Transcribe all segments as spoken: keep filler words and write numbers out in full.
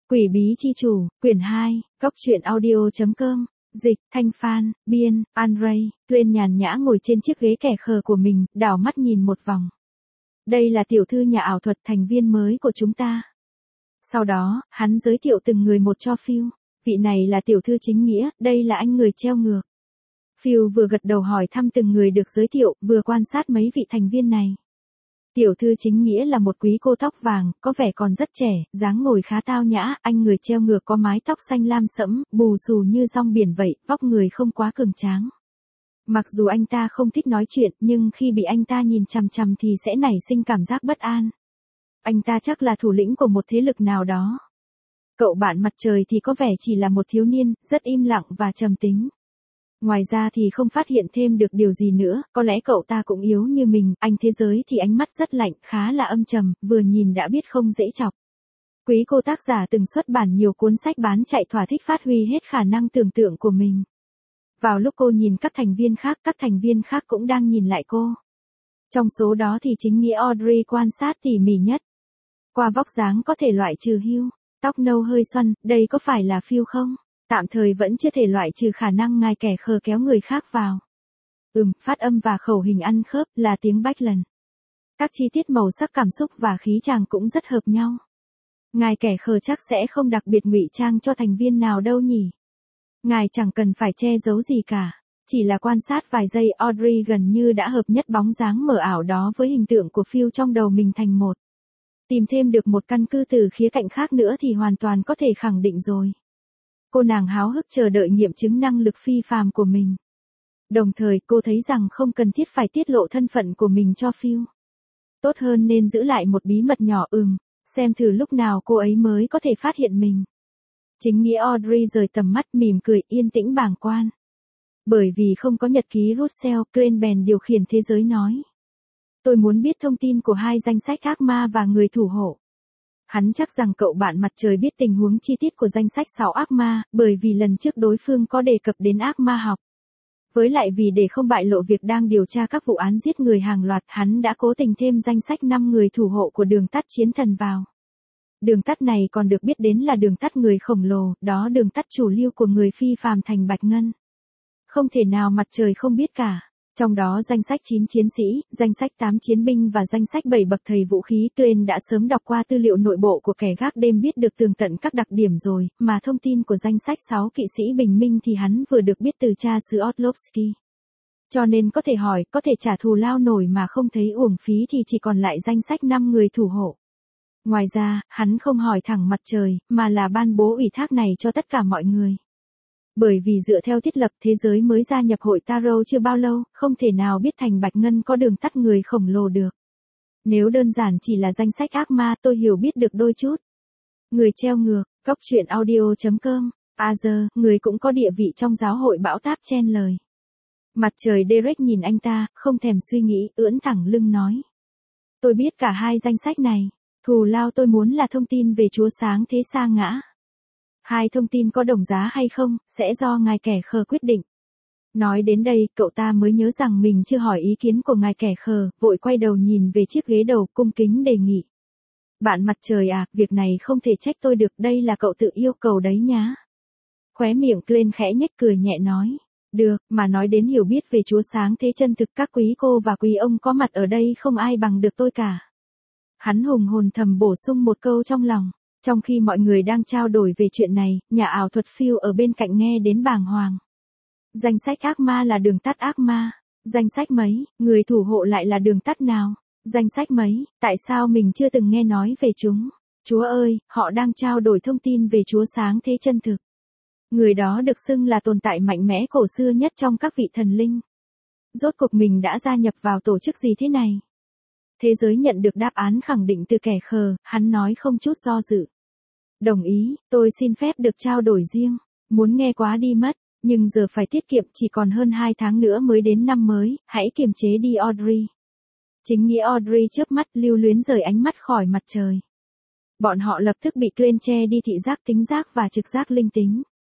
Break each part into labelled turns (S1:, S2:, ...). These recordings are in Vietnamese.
S1: Quỷ bí chi chủ, quyển hai, góc truyện audio chấm com, dịch, Thanh Phan, biên, An Ray, Glenn nhàn nhã ngồi trên chiếc ghế kẻ khờ của mình, đảo mắt nhìn một vòng. Đây là tiểu thư nhà ảo thuật thành viên mới của chúng ta. Sau đó, hắn giới thiệu từng người một cho Phil. Vị này là tiểu thư chính nghĩa, đây là anh người treo ngược. Phil vừa gật đầu hỏi thăm từng người được giới thiệu, vừa quan sát mấy vị thành viên này. Tiểu thư chính nghĩa là một quý cô tóc vàng, có vẻ còn rất trẻ, dáng ngồi khá tao nhã, anh người treo ngược có mái tóc xanh lam sẫm, bù xù như rong biển vậy, vóc người không quá cường tráng. Mặc dù anh ta không thích nói chuyện, nhưng khi bị anh ta nhìn chằm chằm thì sẽ nảy sinh cảm giác bất an. Anh ta chắc là thủ lĩnh của một thế lực nào đó. Cậu bạn mặt trời thì có vẻ chỉ là một thiếu niên, rất im lặng và trầm tính. Ngoài ra thì không phát hiện thêm được điều gì nữa, có lẽ cậu ta cũng yếu như mình, anh thế giới thì ánh mắt rất lạnh, khá là âm trầm, vừa nhìn đã biết không dễ chọc. Quý cô tác giả từng xuất bản nhiều cuốn sách bán chạy thỏa thích phát huy hết khả năng tưởng tượng của mình. Vào lúc cô nhìn các thành viên khác, các thành viên khác cũng đang nhìn lại cô. Trong số đó thì chính nghĩa Audrey quan sát tỉ mỉ nhất. Qua vóc dáng có thể loại trừ Hugh, tóc nâu hơi xoăn, đây có phải là Phil không? Tạm thời vẫn chưa thể loại trừ khả năng ngài kẻ khờ kéo người khác vào. Ừm, phát âm và khẩu hình ăn khớp là tiếng Backlund. Các chi tiết màu sắc cảm xúc và khí chàng cũng rất hợp nhau. Ngài kẻ khờ chắc sẽ không đặc biệt ngụy trang cho thành viên nào đâu nhỉ. Ngài chẳng cần phải che giấu gì cả. Chỉ là quan sát vài giây Audrey gần như đã hợp nhất bóng dáng mờ ảo đó với hình tượng của Phil trong đầu mình thành một. Tìm thêm được một căn cứ từ khía cạnh khác nữa thì hoàn toàn có thể khẳng định rồi. Cô nàng háo hức chờ đợi nghiệm chứng năng lực phi phàm của mình. Đồng thời cô thấy rằng không cần thiết phải tiết lộ thân phận của mình cho Phil. Tốt hơn nên giữ lại một bí mật nhỏ ừm, xem thử lúc nào cô ấy mới có thể phát hiện mình. Chính nghĩa Audrey rời tầm mắt mỉm cười yên tĩnh bàng quan. Bởi vì không có nhật ký Russell, Glenn bèn điều khiển thế giới nói. Tôi muốn biết thông tin của hai danh sách ác ma và người thủ hộ. Hắn chắc rằng cậu bạn mặt trời biết tình huống chi tiết của danh sách sáu ác ma, bởi vì lần trước đối phương có đề cập đến ác ma học. Với lại vì để không bại lộ việc đang điều tra các vụ án giết người hàng loạt, hắn đã cố tình thêm danh sách năm người thủ hộ của đường tắt chiến thần vào. Đường tắt này còn được biết đến là đường tắt người khổng lồ, đó đường tắt chủ lưu của người phi phàm thành Bạch Ngân. Không thể nào mặt trời không biết cả. Trong đó danh sách chín chiến sĩ, danh sách tám chiến binh và danh sách bảy bậc thầy vũ khí. Glenn đã sớm đọc qua tư liệu nội bộ của kẻ gác đêm biết được tường tận các đặc điểm rồi, mà thông tin của danh sách sáu kỵ sĩ bình minh thì hắn vừa được biết từ cha xứ Orlovsky. Cho nên có thể hỏi, có thể trả thù lao nổi mà không thấy uổng phí thì chỉ còn lại danh sách năm người thủ hộ. Ngoài ra, hắn không hỏi thẳng mặt trời, mà là ban bố ủy thác này cho tất cả mọi người. Bởi vì dựa theo thiết lập thế giới mới gia nhập hội Tarot chưa bao lâu, không thể nào biết thành Bạch Ngân có đường tắt người khổng lồ được. Nếu đơn giản chỉ là danh sách ác ma tôi hiểu biết được đôi chút. Người treo ngược, góc truyện audio chấm com, à giờ, người cũng có địa vị trong giáo hội bão táp chen lời. Mặt trời Derek nhìn anh ta, không thèm suy nghĩ, ưỡn thẳng lưng nói. Tôi biết cả hai danh sách này, thù lao tôi muốn là thông tin về Chúa Sáng Thế Sa Ngã. Hai thông tin có đồng giá hay không, sẽ do ngài kẻ khờ quyết định. Nói đến đây, cậu ta mới nhớ rằng mình chưa hỏi ý kiến của ngài kẻ khờ, vội quay đầu nhìn về chiếc ghế đầu, cung kính đề nghị. Bạn mặt trời à, việc này không thể trách tôi được, đây là cậu tự yêu cầu đấy nhá. Khóe miệng Glenn khẽ nhếch cười nhẹ nói. Được, mà nói đến hiểu biết về Chúa Sáng Thế chân thực, các quý cô và quý ông có mặt ở đây không ai bằng được tôi cả. Hắn hùng hồn thầm bổ sung một câu trong lòng. Trong khi mọi người đang trao đổi về chuyện này, nhà ảo thuật Phil ở bên cạnh nghe đến bàng hoàng. Danh sách ác ma là đường tắt ác ma. Danh sách mấy, người thủ hộ lại là đường tắt nào? Danh sách mấy, tại sao mình chưa từng nghe nói về chúng? Chúa ơi, họ đang trao đổi thông tin về Chúa Sáng Thế chân thực. Người đó được xưng là tồn tại mạnh mẽ cổ xưa nhất trong các vị thần linh. Rốt cuộc mình đã gia nhập vào tổ chức gì thế này? Thế giới nhận được đáp án khẳng định từ kẻ khờ, hắn nói không chút do dự. Đồng ý, tôi xin phép được trao đổi riêng, muốn nghe quá đi mất, nhưng giờ phải tiết kiệm chỉ còn hơn hai tháng nữa mới đến năm mới, hãy kiềm chế đi Audrey. Chính nghĩa Audrey chớp mắt lưu luyến rời ánh mắt khỏi mặt trời. Bọn họ lập tức bị Glenn che đi thị giác tính giác và trực giác linh tính.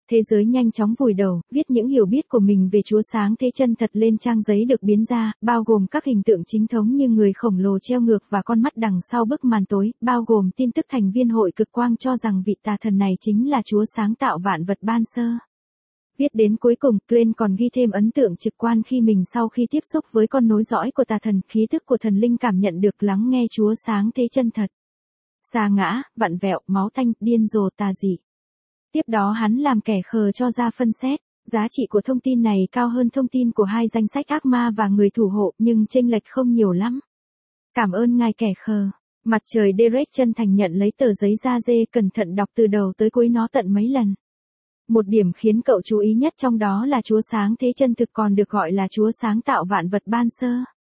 S1: Thế giới nhanh chóng vùi đầu, viết những hiểu biết của mình về Chúa Sáng Thế chân thật lên trang giấy được biến ra, bao gồm các hình tượng chính thống như người khổng lồ treo ngược và con mắt đằng sau bức màn tối, bao gồm tin tức thành viên hội cực quang cho rằng vị tà thần này chính là Chúa sáng tạo vạn vật ban sơ. Viết đến cuối cùng, Glenn còn ghi thêm ấn tượng trực quan khi mình sau khi tiếp xúc với con nối dõi của tà thần, khí thức của thần linh cảm nhận được lắng nghe Chúa Sáng Thế chân thật. Sa ngã, vặn vẹo, máu tanh, điên rồ, tà dị. Tiếp đó hắn làm kẻ khờ cho ra phân xét. Giá trị của thông tin này cao hơn thông tin của hai danh sách ác ma và người thủ hộ, nhưng chênh lệch không nhiều lắm. Cảm ơn ngài kẻ khờ. Mặt trời Derek chân thành nhận lấy tờ giấy da dê, cẩn thận đọc từ đầu tới cuối nó tận mấy lần. Một điểm khiến cậu chú ý nhất trong đó là Chúa Sáng Thế chân thực còn được gọi là Chúa sáng tạo vạn vật ban sơ.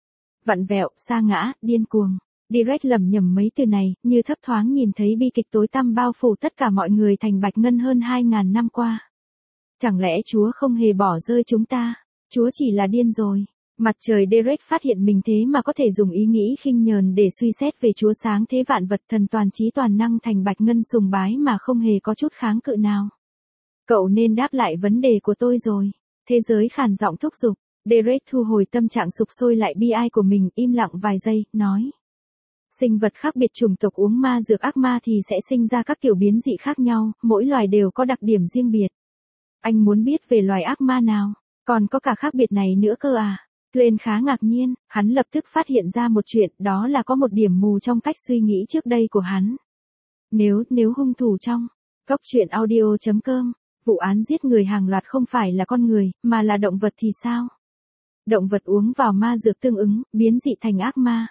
S1: Vặn vẹo, sa ngã, điên cuồng. Direct lẩm nhẩm mấy từ này, như thấp thoáng nhìn thấy bi kịch tối tăm bao phủ tất cả mọi người thành bạch ngân hơn hai ngàn năm qua. Chẳng lẽ Chúa không hề bỏ rơi chúng ta? Chúa chỉ là điên rồi. Mặt trời Derek phát hiện mình thế mà có thể dùng ý nghĩ khinh nhờn để suy xét về Chúa sáng thế vạn vật thần toàn trí toàn năng thành bạch ngân sùng bái mà không hề có chút kháng cự nào. Cậu nên đáp lại vấn đề của tôi rồi. Thế giới khàn giọng thúc giục. Derek thu hồi tâm trạng sục sôi lại bi ai của mình, im lặng vài giây, nói. Sinh vật khác biệt chủng tộc uống ma dược ác ma thì sẽ sinh ra các kiểu biến dị khác nhau, mỗi loài đều có đặc điểm riêng biệt. Anh muốn biết về loài ác ma nào? Còn có cả khác biệt này nữa cơ à? Glenn khá ngạc nhiên, hắn lập tức phát hiện ra một chuyện, đó là có một điểm mù trong cách suy nghĩ trước đây của hắn. Nếu, nếu hung thủ trong Cóc truyện audio chấm com, vụ án giết người hàng loạt không phải là con người, mà là động vật thì sao? Động vật uống vào ma dược tương ứng, biến dị thành ác ma.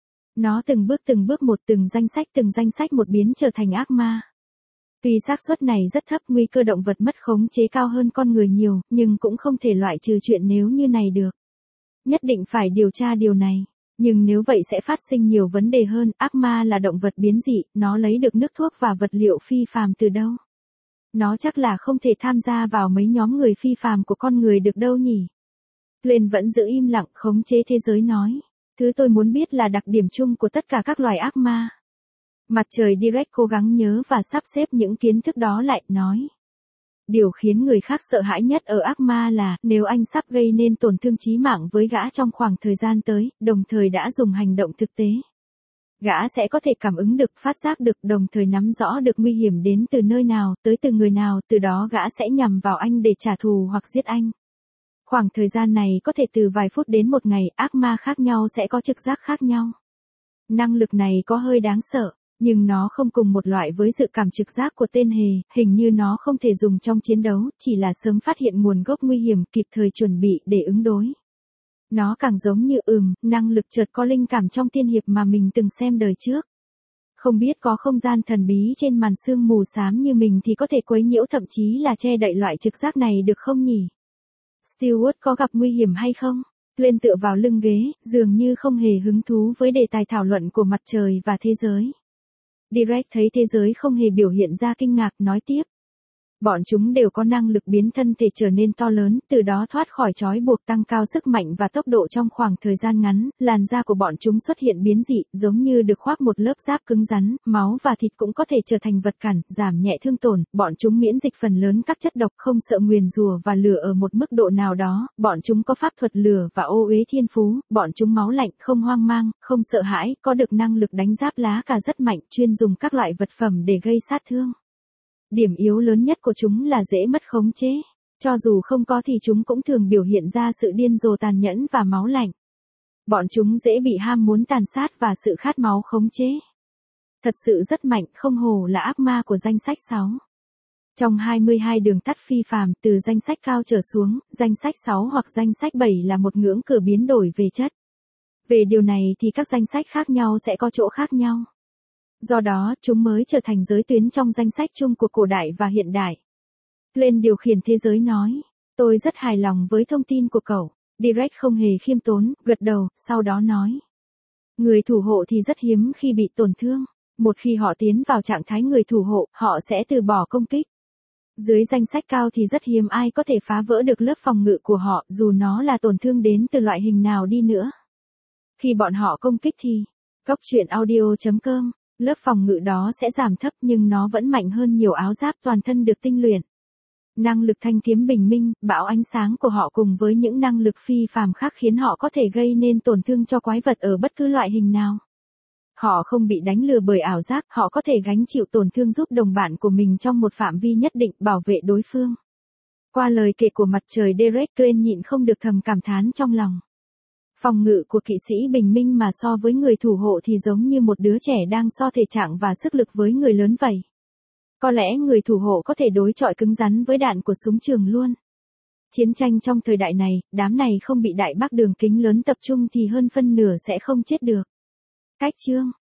S1: Nó từng bước từng bước một từng danh sách từng danh sách một biến trở thành ác ma. Tuy xác suất này rất thấp, nguy cơ động vật mất khống chế cao hơn con người nhiều, nhưng cũng không thể loại trừ chuyện nếu như này được. Nhất định phải điều tra điều này. Nhưng nếu vậy sẽ phát sinh nhiều vấn đề hơn, ác ma là động vật biến dị, nó lấy được nước thuốc và vật liệu phi phàm từ đâu? Nó chắc là không thể tham gia vào mấy nhóm người phi phàm của con người được đâu nhỉ? Glenn vẫn giữ im lặng, khống chế thế giới nói. Thứ tôi muốn biết là đặc điểm chung của tất cả các loài ác ma. Mặt trời Direct cố gắng nhớ và sắp xếp những kiến thức đó lại, nói. Điều khiến người khác sợ hãi nhất ở ác ma là, nếu anh sắp gây nên tổn thương chí mạng với gã trong khoảng thời gian tới, đồng thời đã dùng hành động thực tế. Gã sẽ có thể cảm ứng được, phát giác được, đồng thời nắm rõ được nguy hiểm đến từ nơi nào, tới từ người nào, từ đó gã sẽ nhằm vào anh để trả thù hoặc giết anh. Khoảng thời gian này có thể từ vài phút đến một ngày, ác ma khác nhau sẽ có trực giác khác nhau. Năng lực này có hơi đáng sợ, nhưng nó không cùng một loại với dự cảm trực giác của tên hề, hình như nó không thể dùng trong chiến đấu, chỉ là sớm phát hiện nguồn gốc nguy hiểm, kịp thời chuẩn bị để ứng đối. Nó càng giống như ừm, năng lực chợt có linh cảm trong tiên hiệp mà mình từng xem đời trước. Không biết có không gian thần bí trên màn sương mù xám như mình thì có thể quấy nhiễu thậm chí là che đậy loại trực giác này được không nhỉ? Stewart có gặp nguy hiểm hay không? Lên tựa vào lưng ghế, dường như không hề hứng thú với đề tài thảo luận của mặt trời và thế giới. Direct thấy thế giới không hề biểu hiện ra kinh ngạc, nói tiếp. Bọn chúng đều có năng lực biến thân thể trở nên to lớn, từ đó thoát khỏi trói buộc, tăng cao sức mạnh và tốc độ trong khoảng thời gian ngắn. Làn da của bọn chúng xuất hiện biến dị, giống như được khoác một lớp giáp cứng rắn, máu và thịt cũng có thể trở thành vật cản, giảm nhẹ thương tổn. Bọn chúng miễn dịch phần lớn các chất độc, không sợ nguyền rủa và lửa ở một mức độ nào đó. Bọn chúng có pháp thuật lửa và ô uế thiên phú. Bọn chúng máu lạnh, không hoang mang, không sợ hãi, có được năng lực đánh giáp lá cà rất mạnh, chuyên dùng các loại vật phẩm để gây sát thương. Điểm yếu lớn nhất của chúng là dễ mất khống chế. Cho dù không có thì chúng cũng thường biểu hiện ra sự điên rồ, tàn nhẫn và máu lạnh. Bọn chúng dễ bị ham muốn tàn sát và sự khát máu khống chế. Thật sự rất mạnh, không hổ là ác ma của danh sách sáu. Trong hai mươi hai đường tắt phi phàm, từ danh sách cao trở xuống, danh sách sáu hoặc danh sách bảy là một ngưỡng cửa biến đổi về chất. Về điều này thì các danh sách khác nhau sẽ có chỗ khác nhau. Do đó, chúng mới trở thành giới tuyến trong danh sách chung của cổ đại và hiện đại. Glenn điều khiển thế giới nói. Tôi rất hài lòng với thông tin của cậu. Direct không hề khiêm tốn, gật đầu, sau đó nói. Người thủ hộ thì rất hiếm khi bị tổn thương. Một khi họ tiến vào trạng thái người thủ hộ, họ sẽ từ bỏ công kích. Dưới danh sách cao thì rất hiếm ai có thể phá vỡ được lớp phòng ngự của họ, dù nó là tổn thương đến từ loại hình nào đi nữa. Khi bọn họ công kích thì, cóc truyện audio chấm com, lớp phòng ngự đó sẽ giảm thấp nhưng nó vẫn mạnh hơn nhiều áo giáp toàn thân được tinh luyện. Năng lực thanh kiếm bình minh, bão ánh sáng của họ cùng với những năng lực phi phàm khác khiến họ có thể gây nên tổn thương cho quái vật ở bất cứ loại hình nào. Họ không bị đánh lừa bởi ảo giác, họ có thể gánh chịu tổn thương giúp đồng bạn của mình trong một phạm vi nhất định, bảo vệ đối phương. Qua lời kể của mặt trời Derek Crane nhịn không được thầm cảm thán trong lòng. Phòng ngự của kỵ sĩ bình minh mà so với người thủ hộ thì giống như một đứa trẻ đang so thể trạng và sức lực với người lớn vậy. Có lẽ người thủ hộ có thể đối chọi cứng rắn với đạn của súng trường luôn. Chiến tranh trong thời đại này, đám này không bị đại bác đường kính lớn tập trung thì hơn phân nửa sẽ không chết được. Cách chương